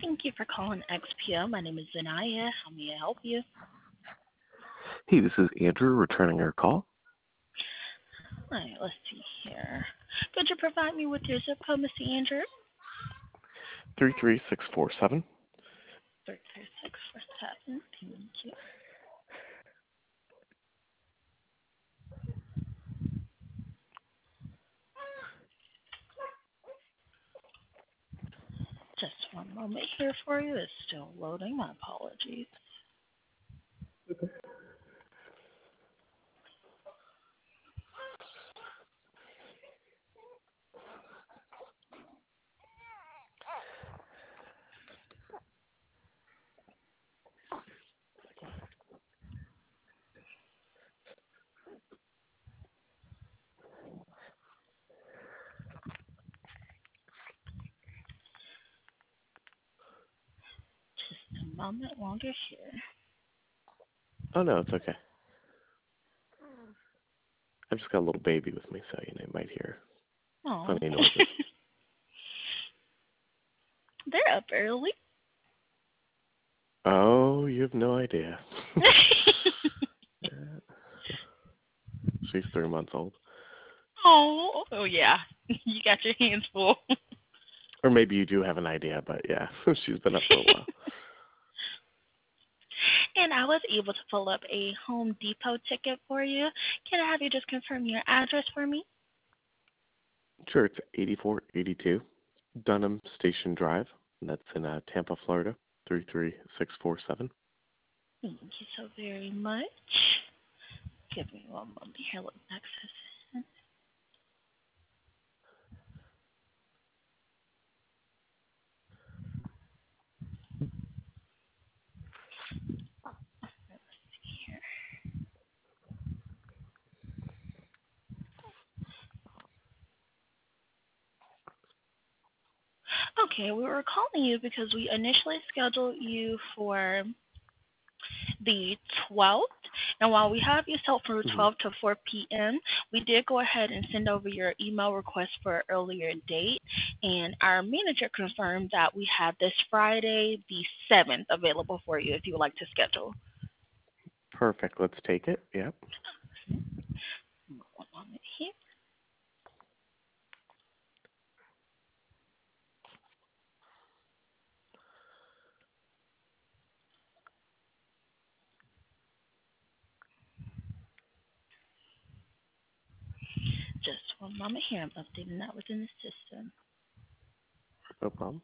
Thank you for calling XPO. My name is Zanaya. How may I help you? Hey, this is Andrew returning your call. All right, let's see here. Could you provide me with your zip code, Mr. Andrew? 33647. 33647. Thank you. Just one moment here for you. It's still loading. My apologies. Just a moment longer here. Oh, no, it's okay. I've just got a little baby with me, so you might hear Oh, funny noises. they're up early. Oh, you have no idea. She's 3 months old. Oh, yeah. You got your hands full. Or maybe you do have an idea, but yeah, she's been up for a while. And I was able to pull up a Home Depot ticket for you. Can I have you just confirm your address for me? Sure, it's 8482 Dunham Station Drive, and that's in Tampa, Florida, 33647. Thank you so very much. Give me one moment here. Let me access it. Here. Okay, we were calling you because we initially scheduled you for the 12th. And while we have you set for 12 to 4 p.m., we did go ahead and send over your email request for an earlier date. And our manager confirmed that we have this Friday, the 7th, available for you if you would like to schedule. Perfect. Let's take it. Yep. One moment here. Just one moment here. I'm updating that within the system. No problem.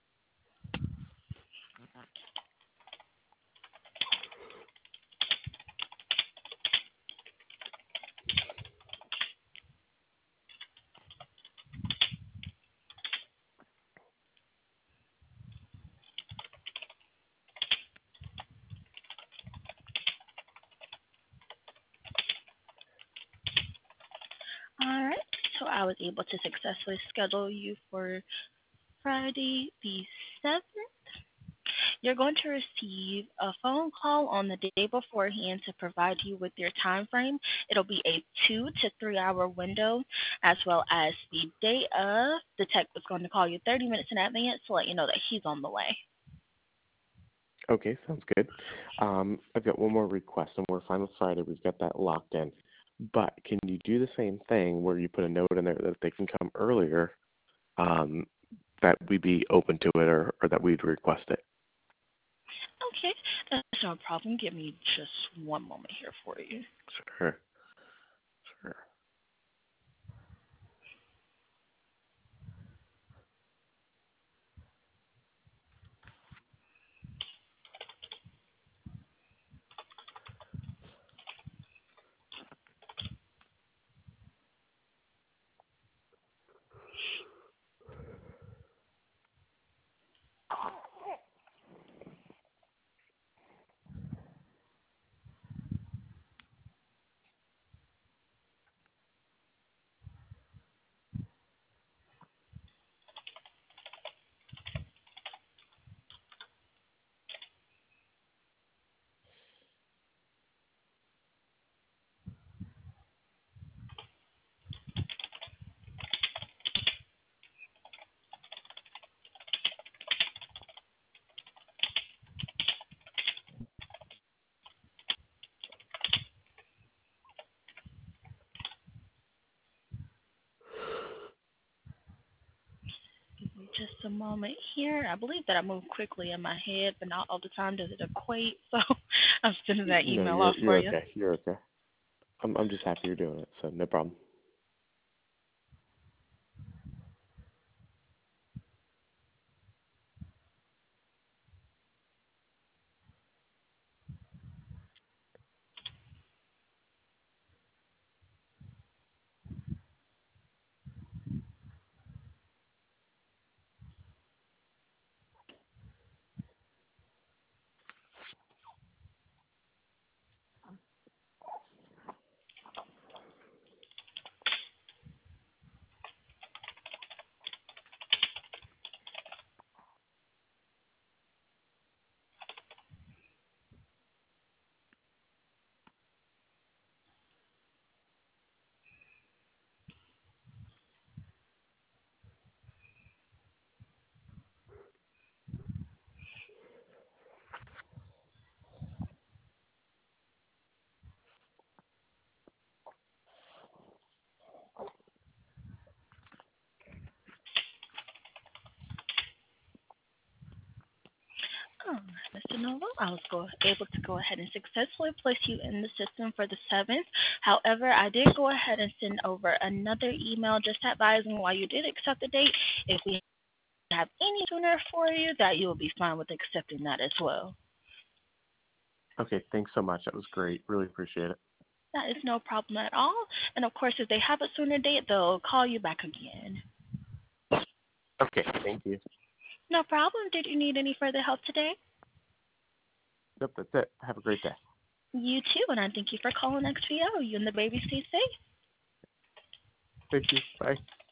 All right. So I was able to successfully schedule you for Friday the 7th. You're going to receive a phone call on the day beforehand to provide you with your time frame. It'll be a 2 to 3 hour window, as well as the day of. The tech is going to call you 30 minutes in advance to let you know that he's on the way. Okay, sounds good. I've got one more request, and we're fine with Friday. We've got that locked in. But can you do the same thing where you put a note in there that they can come earlier, that we'd be open to it or that we'd request it? Okay, that's no problem. Give me just one moment here for you. Sure. Sure. Just a moment here. I believe that I move quickly in my head, but not all the time does it equate. So I'm sending that No, email off for you're you. okay. You're okay. I'm just happy you're doing it, so no problem. Oh, Mr. Novo, I was able to go ahead and successfully place you in the system for the 7th. However, I did go ahead and send over another email just advising why you did accept the date. If we have any sooner for you, that you will be fine with accepting that as well. Okay, thanks so much. That was great. Really appreciate it. That is no problem at all. And of course, if they have a sooner date, they'll call you back again. Okay, thank you. No problem. Did you need any further help today? Nope, that's it. Have a great day. You too, and I thank you for calling XVO. You and the baby stay safe. Thank you. Bye.